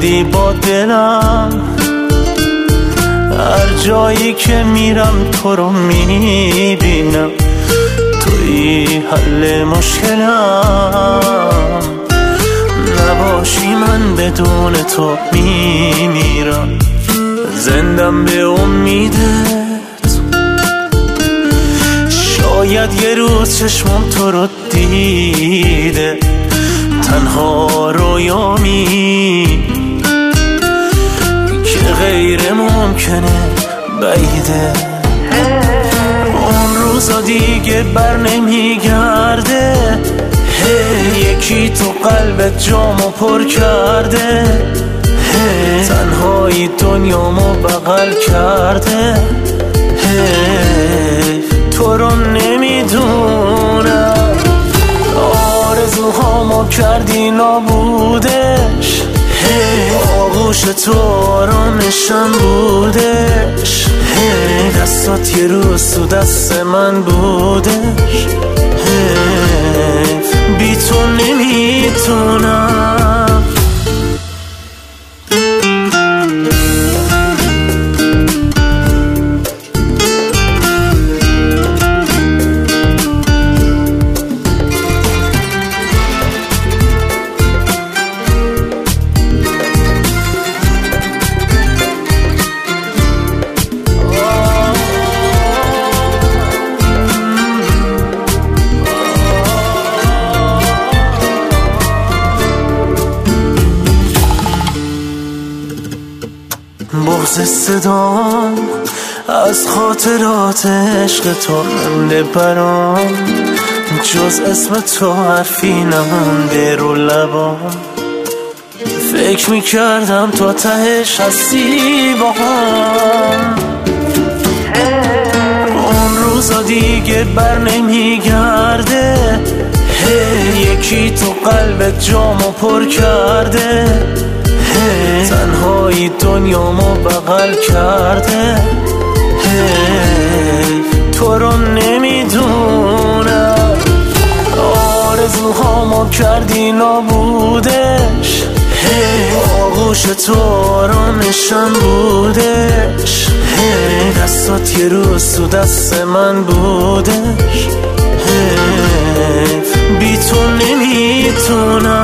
کردی با دلم، هر جایی که میرم تو رو میبینم، توی حل مشکلم، نباشی من بدون تو میمیرم، زندم به امیدت. شاید یه روز چشمم تو رو دیده، تنها رویامی که غیر ممکنه بعیده، اون روزا دیگه بر نمیگرده، یکی تو قلبت جامو پر کرده، تنهایی دنیامو بغل کرده، تو رو نمیدونم، آرزوهامو کردی نابودش، آغوش تو آرامشم بودش، دستات یه روز تو دست من بودش، بی تو نمیتونم. بغض صدام از خاطرات عشق تو مونده برام، جز اسم تو حرفی نمونده رو لبام، فکر میکردم تو تهش هستی با هم، اون روزا دیگه بر نمیگرده، یکی تو قلبت جامو پر کرده، تنهایی دنیامو بغل کرده، تو رو نمیدونم، آرزوهامو کردی نابودش، آغوش تو آرامشم بودش، دستات یه روز تو دست من بودش، بی تو نمیتونم.